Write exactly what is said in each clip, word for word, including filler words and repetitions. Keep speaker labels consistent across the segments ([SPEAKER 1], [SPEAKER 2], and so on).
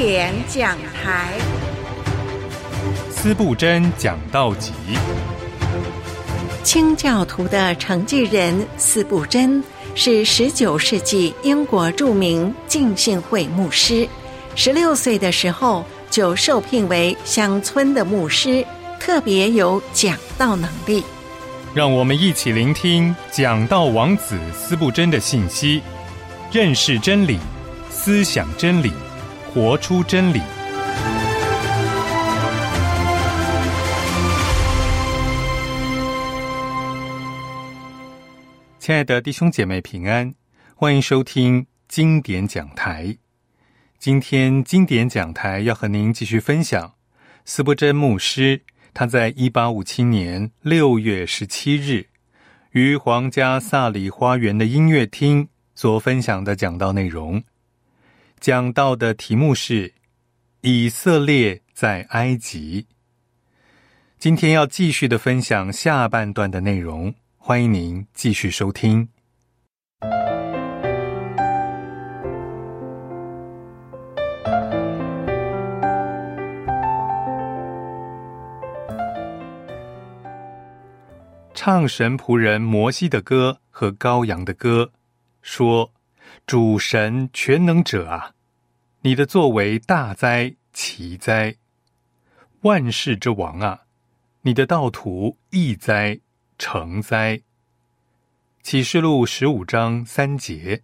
[SPEAKER 1] 典讲台，
[SPEAKER 2] 司布真讲道集。
[SPEAKER 1] 清教徒的承继人司布真是十九世纪英国著名浸信会牧师，十六岁的时候就受聘为乡村的牧师，特别有讲道能力。
[SPEAKER 2] 让我们一起聆听讲道王子司布真的信息，认识真理，思想真理，活出真理。亲爱的弟兄姐妹平安，欢迎收听经典讲台。今天经典讲台要和您继续分享司布真牧师他在一八五七年六月十七日于皇家萨里花园的音乐厅所分享的讲道内容。讲道的题目是以色列在埃及。今天要继续的分享下半段的内容，欢迎您继续收听。唱神仆人摩西的歌和羔羊的歌，说：主神全能者啊，你的作为大哉奇哉，万世之王啊，你的道途义哉诚哉。启示录十五章三节。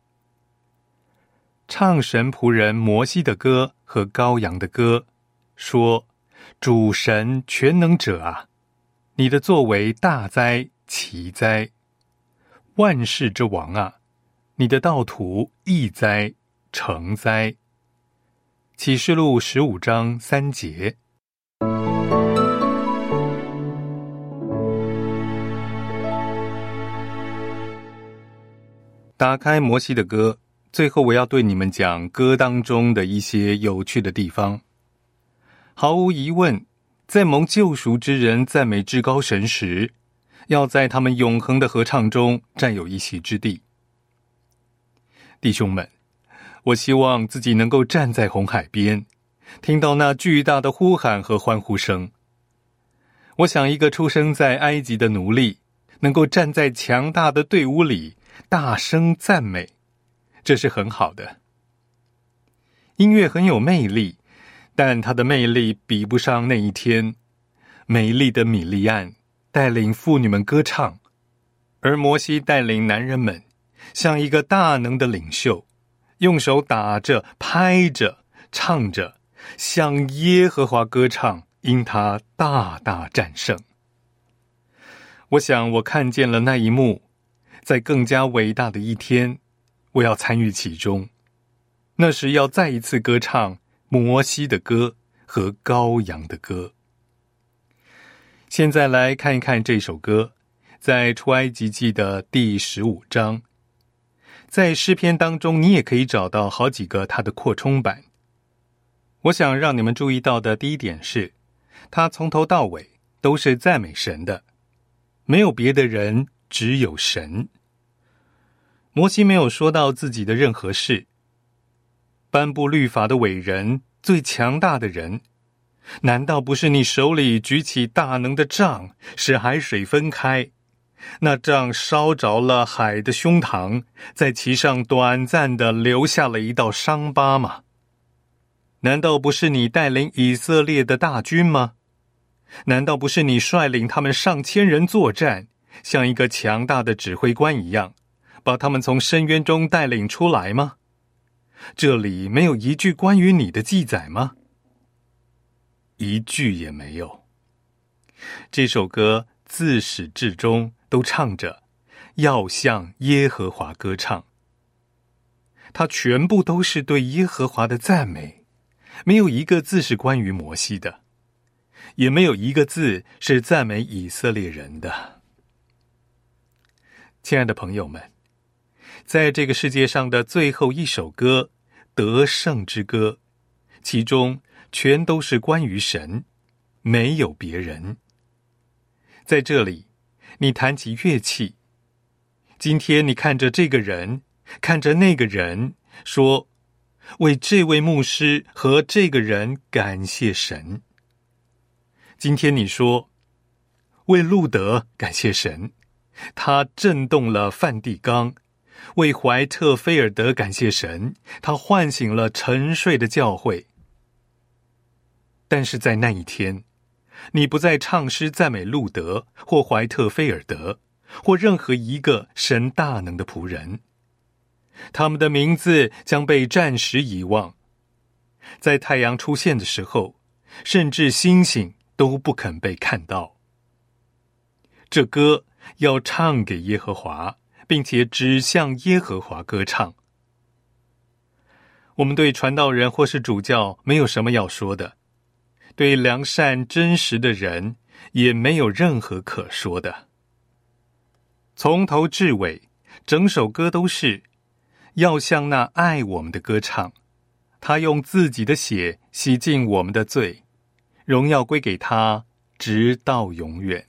[SPEAKER 2] 唱神仆人摩西的歌和羔羊的歌，说：主神全能者啊，你的作为大哉奇哉，万世之王啊，你的道途义哉诚哉。启示录十五章三节。打开摩西的歌，最后我要对你们讲歌当中的一些有趣的地方。毫无疑问，在蒙救赎之人赞美至高神时，要在他们永恒的合唱中占有一席之地。弟兄们，我希望自己能够站在红海边，听到那巨大的呼喊和欢呼声。我想一个出生在埃及的奴隶，能够站在强大的队伍里，大声赞美，这是很好的。音乐很有魅力，但它的魅力比不上那一天，美丽的米利暗带领妇女们歌唱，而摩西带领男人们，像一个大能的领袖，用手打着、拍着、唱着，向耶和华歌唱，因他大大战胜。我想我看见了那一幕，在更加伟大的一天，我要参与其中。那时要再一次歌唱摩西的歌和羔羊的歌。现在来看一看这首歌，在出埃及记的第十五章。在诗篇当中，你也可以找到好几个它的扩充版。我想让你们注意到的第一点是，它从头到尾都是赞美神的，没有别的人，只有神。摩西没有说到自己的任何事。颁布律法的伟人，最强大的人，难道不是你手里举起大能的杖，使海水分开？那杖烧着了海的胸膛，在其上短暂地留下了一道伤疤吗？难道不是你带领以色列的大军吗？难道不是你率领他们上千人作战，像一个强大的指挥官一样，把他们从深渊中带领出来吗？这里没有一句关于你的记载吗？一句也没有。这首歌自始至终都唱着要向耶和华歌唱，它全部都是对耶和华的赞美，没有一个字是关于摩西的，也没有一个字是赞美以色列人的。亲爱的朋友们，在这个世界上的最后一首歌，得胜之歌，其中全都是关于神，没有别人。在这里，你弹起乐器，今天你看着这个人，看着那个人，说为这位牧师和这个人感谢神。今天你说，为路德感谢神，他震动了梵蒂冈；为怀特菲尔德感谢神，他唤醒了沉睡的教会。但是在那一天，你不再唱诗赞美路德或怀特菲尔德或任何一个神大能的仆人，他们的名字将被暂时遗忘。在太阳出现的时候，甚至星星都不肯被看到。这歌要唱给耶和华，并且指向耶和华歌唱。我们对传道人或是主教没有什么要说的，对良善真实的人也没有任何可说的。从头至尾，整首歌都是要向那爱我们的歌唱，他用自己的血洗净我们的罪，荣耀归给他，直到永远。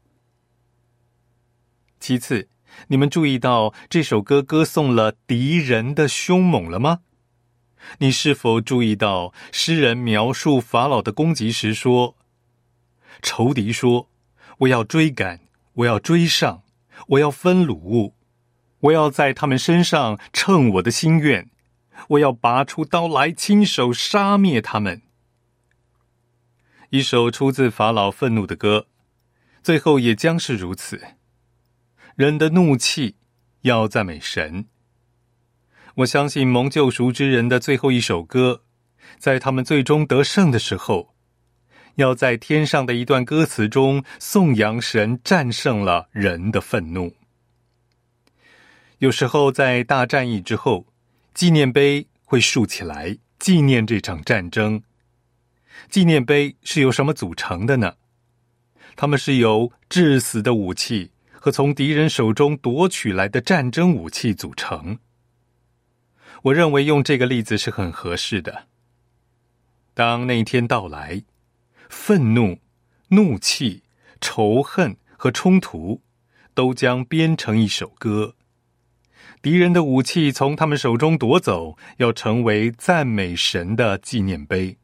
[SPEAKER 2] 其次，你们注意到这首歌歌颂了敌人的凶猛了吗？你是否注意到诗人描述法老的攻击时说，仇敌说，我要追赶，我要追上，我要分掳物，我要在他们身上称我的心愿，我要拔出刀来亲手杀灭他们。一首出自法老愤怒的歌，最后也将是如此。人的怒气要赞美神。我相信蒙救赎之人的最后一首歌，在他们最终得胜的时候，要在天上的一段歌词中颂扬神战胜了人的愤怒。有时候在大战役之后，纪念碑会竖起来纪念这场战争。纪念碑是由什么组成的呢？它们是由致死的武器和从敌人手中夺取来的战争武器组成。我认为用这个例子是很合适的。当那一天到来，愤怒、怒气、仇恨和冲突都将编成一首歌。敌人的武器从他们手中夺走，要成为赞美神的纪念碑。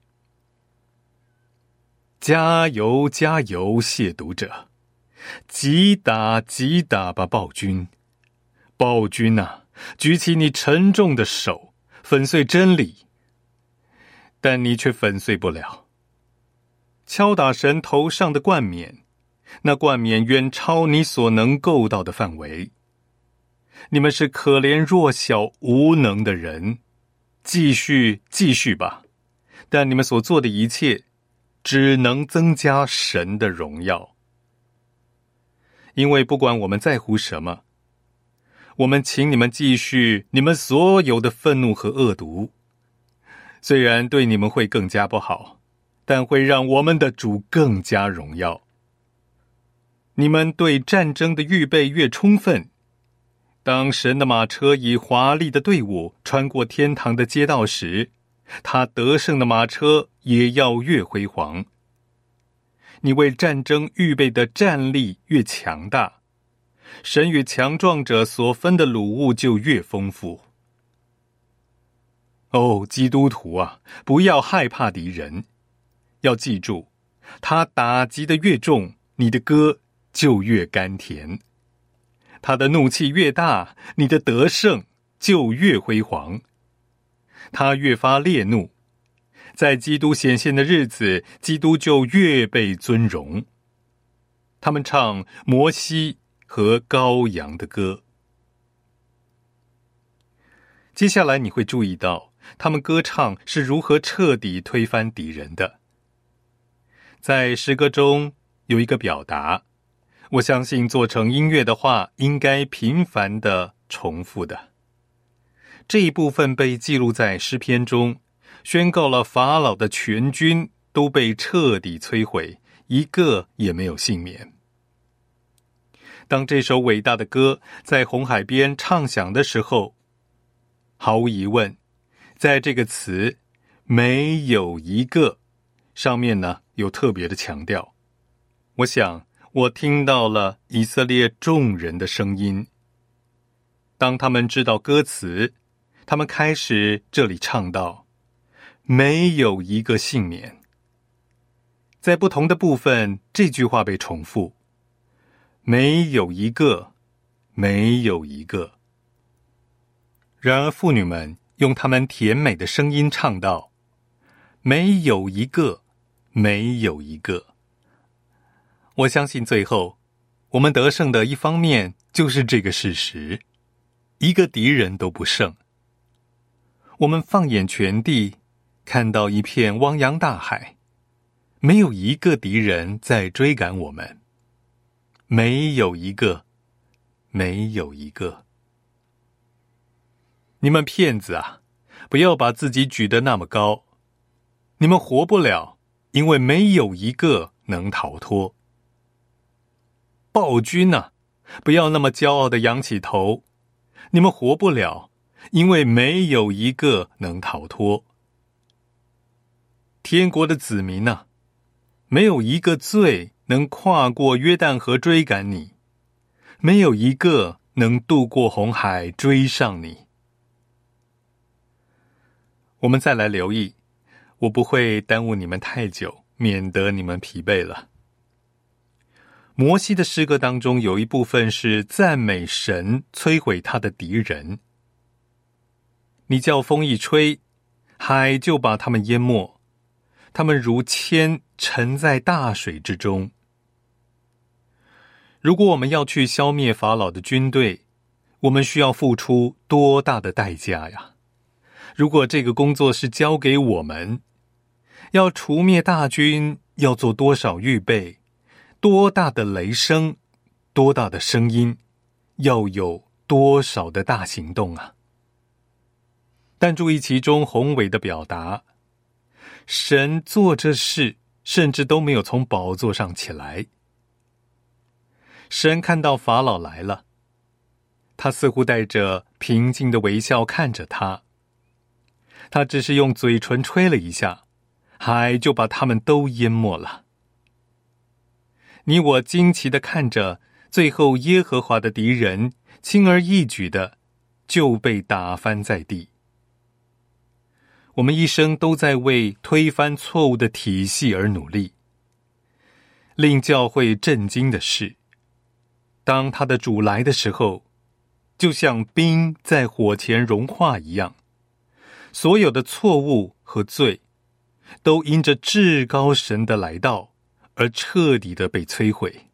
[SPEAKER 2] 加油加油，亵渎者！击打击打吧，暴君！暴君啊，举起你沉重的手，粉碎真理，但你却粉碎不了。敲打神头上的冠冕，那冠冕远超你所能够到的范围。你们是可怜弱小无能的人，继续继续吧，但你们所做的一切只能增加神的荣耀。因为不管我们在乎什么，我们请你们继续你们所有的愤怒和恶毒，虽然对你们会更加不好，但会让我们的主更加荣耀。你们对战争的预备越充分，当神的马车以华丽的队伍穿过天堂的街道时，他得胜的马车也要越辉煌。你为战争预备的战力越强大，神与强壮者所分的掳物就越丰富。哦，基督徒啊，不要害怕敌人，要记住，他打击的越重，你的歌就越甘甜；他的怒气越大，你的得胜就越辉煌。他越发烈怒，在基督显现的日子，基督就越被尊荣。他们唱摩西和羔羊的歌。接下来你会注意到，他们歌唱是如何彻底推翻敌人的。在诗歌中有一个表达，我相信做成音乐的话，应该频繁地重复的。这一部分被记录在诗篇中，宣告了法老的全军都被彻底摧毁，一个也没有幸免。当这首伟大的歌在红海边唱响的时候，毫无疑问，在这个词没有一个上面呢有特别的强调。我想我听到了以色列众人的声音，当他们知道歌词， 他们开始这里唱道：没有一个幸免。在不同的部分，这句话被重复：没有一个，没有一个。然而妇女们用她们甜美的声音唱道：没有一个，没有一个。我相信最后我们得胜的一方面就是这个事实，一个敌人都不剩。我们放眼全地，看到一片汪洋大海，没有一个敌人在追赶我们，没有一个，没有一个。你们骗子啊，不要把自己举得那么高，你们活不了，因为没有一个能逃脱。暴君啊，不要那么骄傲地仰起头，你们活不了，因为没有一个能逃脱。天国的子民啊，没有一个罪能跨过约旦河追赶你，没有一个能渡过红海追上你。我们再来留意，我不会耽误你们太久，免得你们疲惫了。摩西的诗歌当中有一部分是赞美神摧毁他的敌人。你叫风一吹，海就把他们淹没，他们如铅沉在大水之中。如果我们要去消灭法老的军队，我们需要付出多大的代价呀？如果这个工作是交给我们，要除灭大军，要做多少预备？多大的雷声，多大的声音，要有多少的大行动啊！但注意其中宏伟的表达，神做这事，甚至都没有从宝座上起来。神看到法老来了，他似乎带着平静的微笑看着他，他只是用嘴唇吹了一下，海就把他们都淹没了。你我惊奇地看着，最后耶和华的敌人轻而易举的就被打翻在地。我们一生都在为推翻错误的体系而努力。令教会震惊的是，当他的主来的时候，就像冰在火前融化一样，所有的错误和罪都因着至高神的来到而彻底的被摧毁。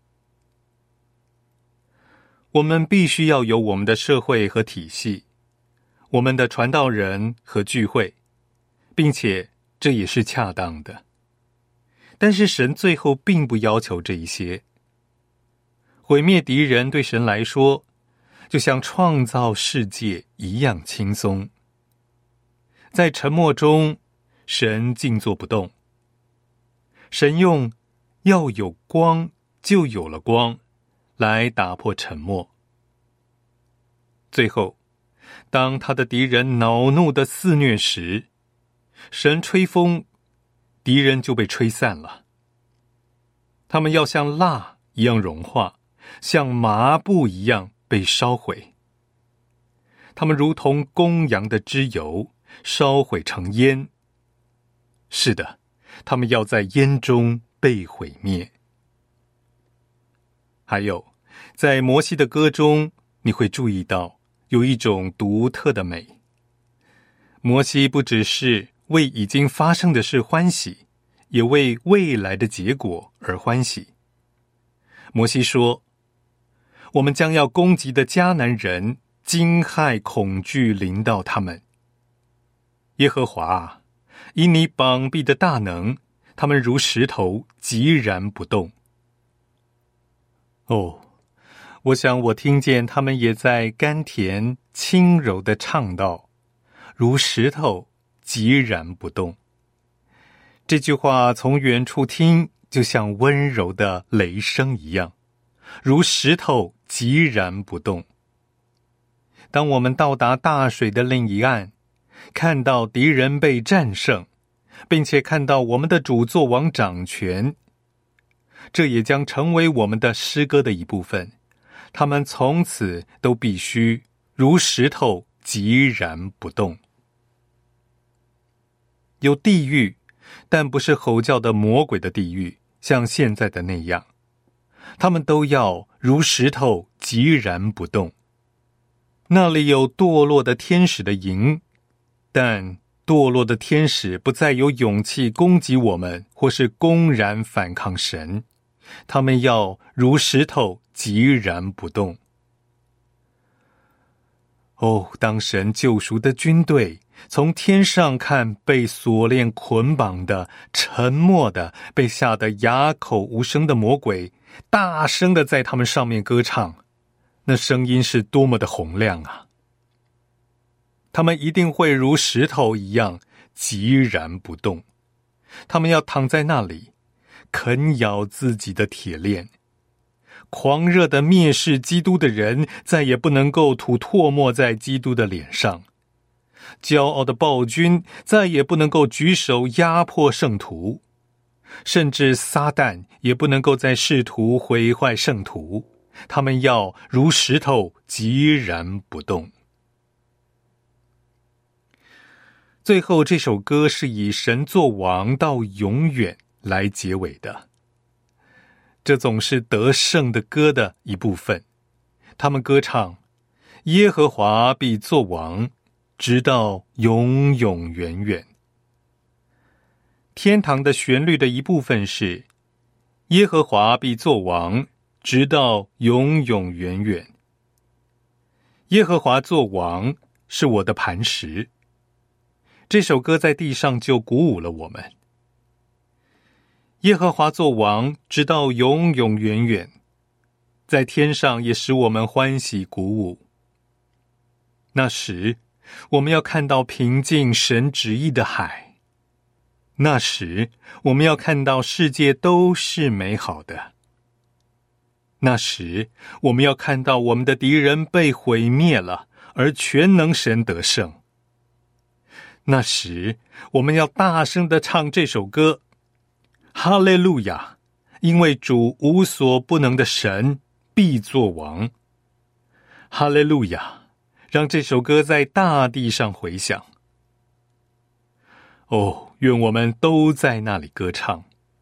[SPEAKER 2] 我们必须要有我们的社会和体系，我们的传道人和聚会，并且这也是恰当的。但是神最后并不要求这一些。毁灭敌人对神来说，就像创造世界一样轻松。在沉默中，神静坐不动。神用要有光就有了光来打破沉默。最后，当他的敌人恼怒的肆虐时，神吹风，敌人就被吹散了。他们要像蜡一样融化，像麻布一样被烧毁。他们如同公羊的脂油，烧毁成烟。是的，他们要在烟中被毁灭。还有，在摩西的歌中，你会注意到有一种独特的美。摩西不只是为已经发生的事欢喜，也为未来的结果而欢喜。摩西说，我们将要攻击的迦南人，惊骇恐惧临到他们。耶和华啊，以你膀臂的大能，他们如石头，寂然不动。哦，我想我听见他们也在甘甜轻柔地唱道，如石头，寂然不动。这句话从远处听，就像温柔的雷声一样，如石头寂然不动。当我们到达大水的另一岸，看到敌人被战胜，并且看到我们的主作王掌权，这也将成为我们的诗歌的一部分。他们从此都必须如石头寂然不动。有地狱，但不是吼叫的魔鬼的地狱，像现在的那样，他们都要如石头寂然不动。那里有堕落的天使的营，但堕落的天使不再有勇气攻击我们，或是公然反抗神，他们要如石头寂然不动。哦，当神救赎的军队从天上看被锁链捆绑的、沉默的、被吓得哑口无声的魔鬼，大声的在他们上面歌唱，那声音是多么的洪亮啊！他们一定会如石头一样寂然不动，他们要躺在那里，啃咬自己的铁链。狂热的蔑视基督的人再也不能够吐唾沫在基督的脸上，骄傲的暴君再也不能够举手压迫圣徒，甚至撒旦也不能够再试图毁坏圣徒，他们要如石头寂然不动。最后这首歌是以神作王到永远来结尾的，这总是得胜的歌的一部分。他们歌唱耶和华必作王，直到永永远远。天堂的旋律的一部分是耶和华必作王，直到永永远远。耶和华作王是我的磐石。这首歌在地上就鼓舞了我们。耶和华作王，直到永永远远，在天上也使我们欢喜鼓舞。那时，我们要看到平静神旨意的海。那时，我们要看到世界都是美好的。那时，我们要看到我们的敌人被毁灭了，而全能神得胜。那时，我们要大声地唱这首歌，哈利路亚！因为主无所不能的神必作王。哈利路亚！让这首歌在大地上回响。哦，愿我们都在那里歌唱。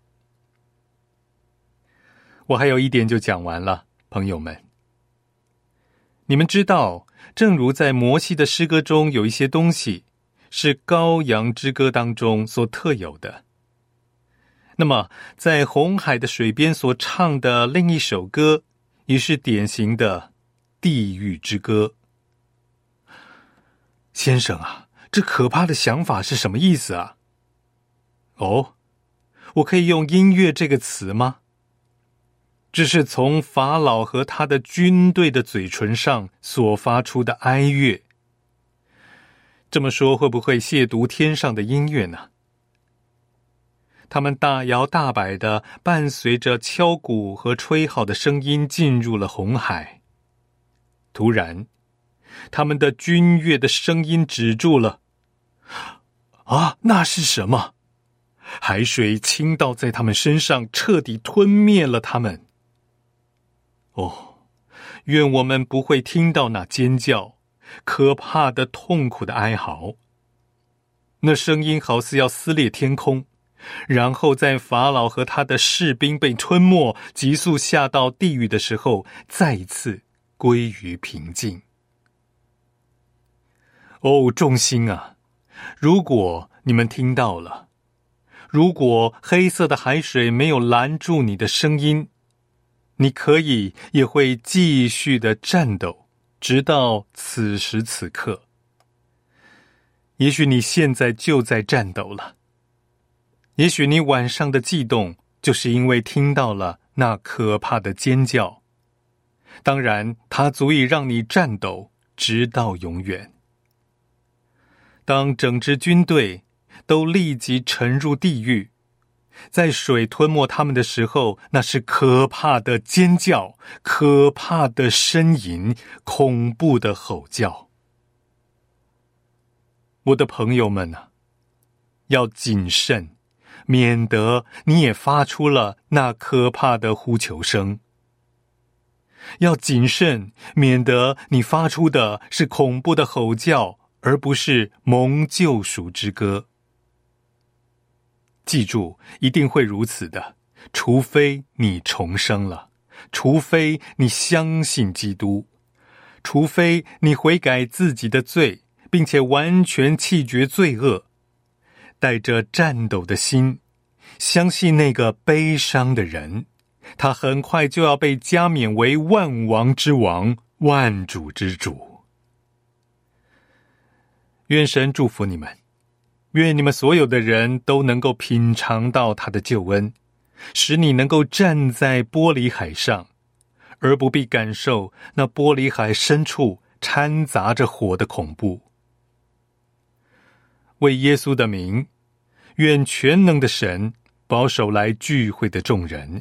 [SPEAKER 2] 我还有一点就讲完了，朋友们。你们知道，正如在摩西的诗歌中有一些东西是羔羊之歌当中所特有的，那么在红海的水边所唱的另一首歌也是典型的地狱之歌。先生啊，这可怕的想法是什么意思啊？哦，我可以用音乐这个词吗？这是从法老和他的军队的嘴唇上所发出的哀乐。这么说会不会亵渎天上的音乐呢？他们大摇大摆地伴随着敲鼓和吹号的声音进入了红海。突然，他们的军乐的声音止住了。啊，那是什么？海水倾倒在他们身上，彻底吞灭了他们。哦，愿我们不会听到那尖叫，可怕的痛苦的哀嚎。那声音好似要撕裂天空，然后在法老和他的士兵被吞没，急速下到地狱的时候，再一次归于平静。哦，众星啊，如果你们听到了，如果黑色的海水没有拦住你的声音，你可以也会继续的战斗，直到此时此刻。也许你现在就在战斗了，也许你晚上的悸动就是因为听到了那可怕的尖叫。当然，它足以让你战斗直到永远。当整支军队都立即沉入地狱，在水吞没他们的时候，那是可怕的尖叫，可怕的呻吟，恐怖的吼叫。我的朋友们啊，要谨慎，免得你也发出了那可怕的呼求声。 要谨慎，免得你发出的是恐怖的吼叫，而不是蒙救赎之歌。记住，一定会如此的，除非你重生了，除非你相信基督，除非你悔改自己的罪，并且完全弃绝罪恶，带着颤抖的心，相信那个悲伤的人，他很快就要被加冕为万王之王，万主之主。愿神祝福你们，愿你们所有的人都能够品尝到他的救恩，使你能够站在玻璃海上，而不必感受那玻璃海深处掺杂着火的恐怖。为耶稣的名，愿全能的神保守来聚会的众人。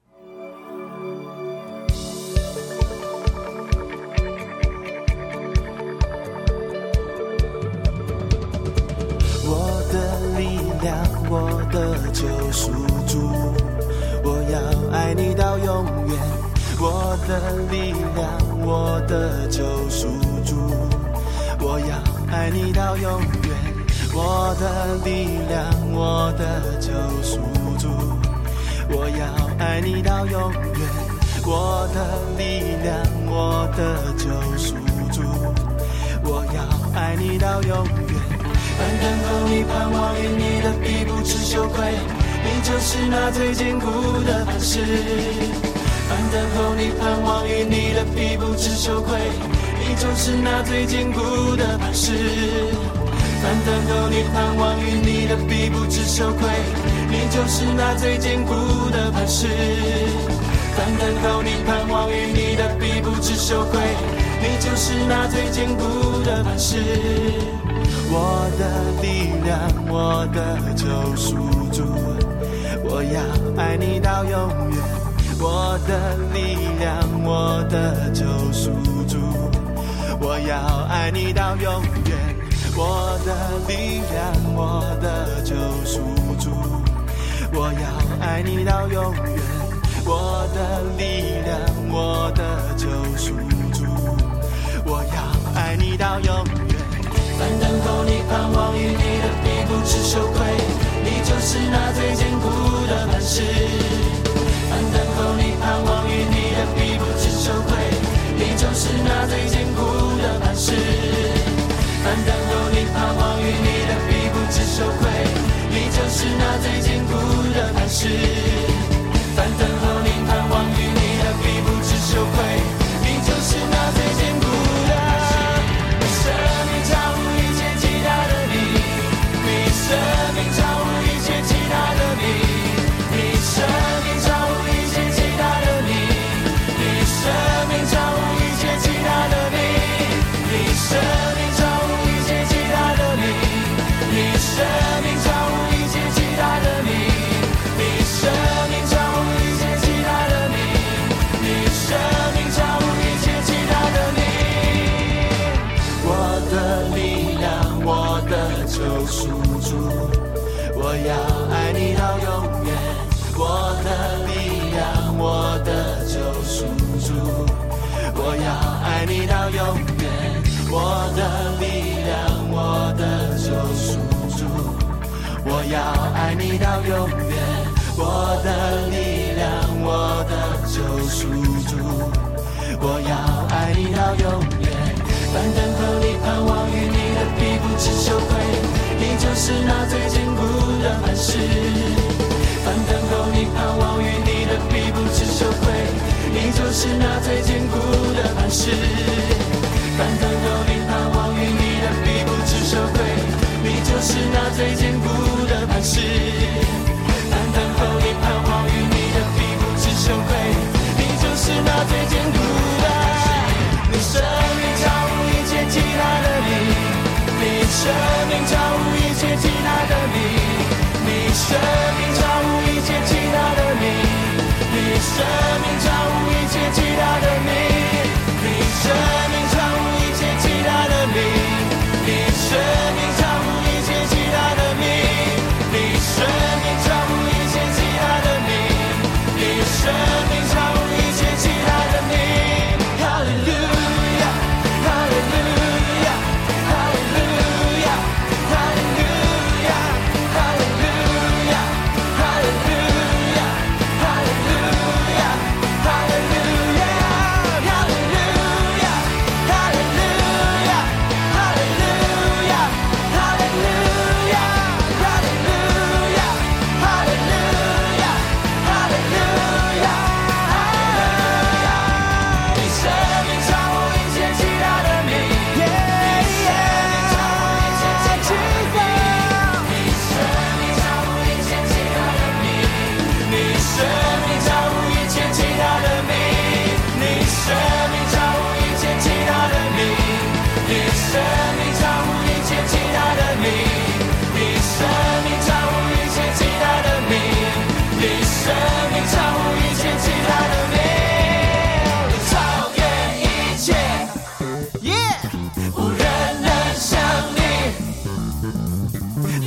[SPEAKER 3] 我的力量，我的救赎主，我要爱你到永远。我的力量，我的救赎主，我要爱你到永远。我的力量，我的救赎主，我要爱你到永远。我的力量，我的救赎主，我要爱你到永远。凡等候你，盼望于你的，必不致羞愧，你就是那最坚固的磐石。凡等候你，盼望于你的，必不致羞愧，你就是那最坚固的磐石。凡等候你，盼望于你的，必不致羞愧，你就是那最坚固的磐石。凡等候你，盼望于你的，必不致羞愧，你就是那最坚固的磐石。我的力量，我的救赎主，我要爱你到永远。我的力量，我的救赎主，我要爱你到永远。我的力量，我的救赎主，我要爱你到永远。我的力量，我的救赎主，我要爱你到永远。凡等候你，盼望于你的，必不致羞愧，你就是那最坚固的磐石。凡等候你，盼望于你的，必不致羞愧，你就是那最坚固的磐石。凡等候你，盼望于你的，必不致羞愧，你就是那最坚固的磐石。凡等候你，盼望于你的，必不致羞愧，你就是那最坚固的你生命超乎一切其他的你，你生命超乎一切其他的你，你生命超乎一切其他的你，你生命超乎一切其他的你，你生命超乎一切其他的你，你生命超乎一切其他的你，你生命超乎一切其他的你，你生命超乎一切其他的你。我的力量，我的救赎主，我要爱你到永远。我的力量，我的救赎主，我要爱你到永远。我的力量，我的救赎主，我要爱你到永远。我的力量，我的救赎主，我要爱你到永远。凡等候你，盼望于你的，必不致羞愧，你就是那最坚固的磐石。凡等候你，盼望于你的，必不致羞愧，你就是那最坚固的磐石。凡等候你，盼望于你的，必不致羞愧，你就是那最坚固的磐石。凡等候你，盼望于你的，必不致羞愧，你就是那最坚固的你生命超乎一切其他的你，你生命超乎一切其他的你，你生命超乎一切其他的你，你生命超乎一切其他的你，你生命超乎一切其他的你，你生命超乎一切其他的你，你生命超乎一切其他的你，你生命超乎一切其他的你。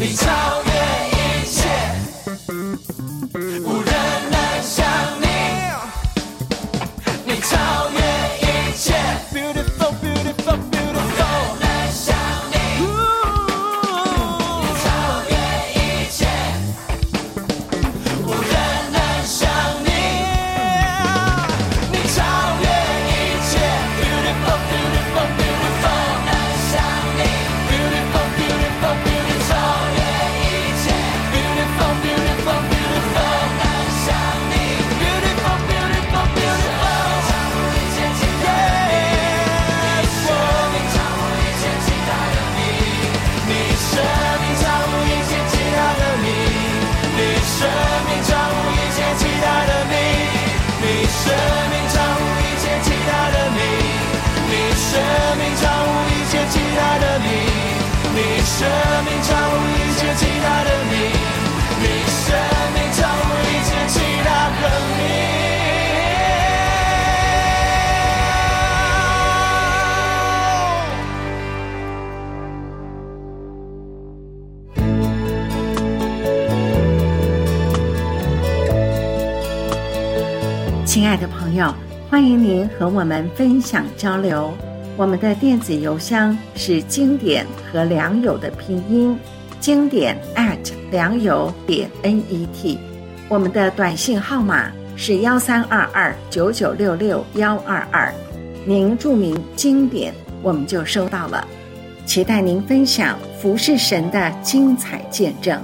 [SPEAKER 3] 你超越一切，无人能像你，你超越一切 Beautiful, beautiful, beautiful 无人能像你，你超越一切，无人能像你，你超越一切 Beautiful, beautiful, beautiful 无人能像你 Beautiful, beautiful, beautiful 超越一切 Beautiful, beautiful, beautiful 无人能像你 Beautiful, beautiful, beautiful 超乎一切其他的你，你生命超乎一切其他的你，你生命超乎一切其他的你，你生命超乎一切其他的你，你生命超乎一切其他的你，你生命超乎一切其他的你，你生命超乎一切其他的你。
[SPEAKER 1] 亲爱的朋友，欢迎您和我们分享交流。我们的电子邮箱是经典和良友的拼音，经典 at 良友点 net。我们的短信号码是幺三二二九九六六幺二二，您注明经典，我们就收到了。期待您分享服侍神的精彩见证。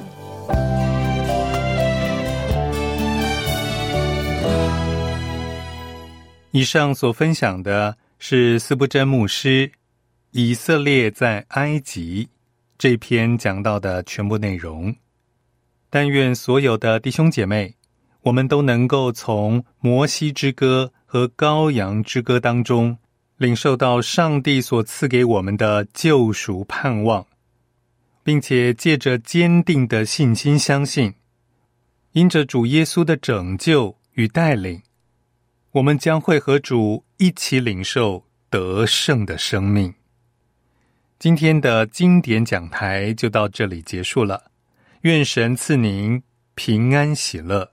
[SPEAKER 2] 以上所分享的是司布真牧师以色列在埃及这篇讲到的全部内容。但愿所有的弟兄姐妹，我们都能够从摩西之歌和羔羊之歌当中领受到上帝所赐给我们的救赎盼望，并且借着坚定的信心相信，因着主耶稣的拯救与带领，我们将会和主一起领受得胜的生命。今天的经典讲台就到这里结束了，愿神赐您平安喜乐。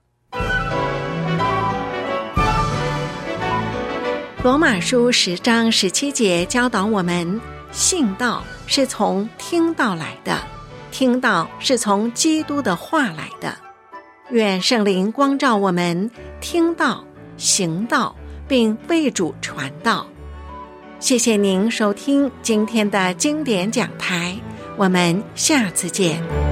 [SPEAKER 1] 罗马书十章十七节教导我们，信道是从听道来的，听道是从基督的话来的。愿圣灵光照我们，听道行道，并为主传道。谢谢您收听今天的经典讲台，我们下次见。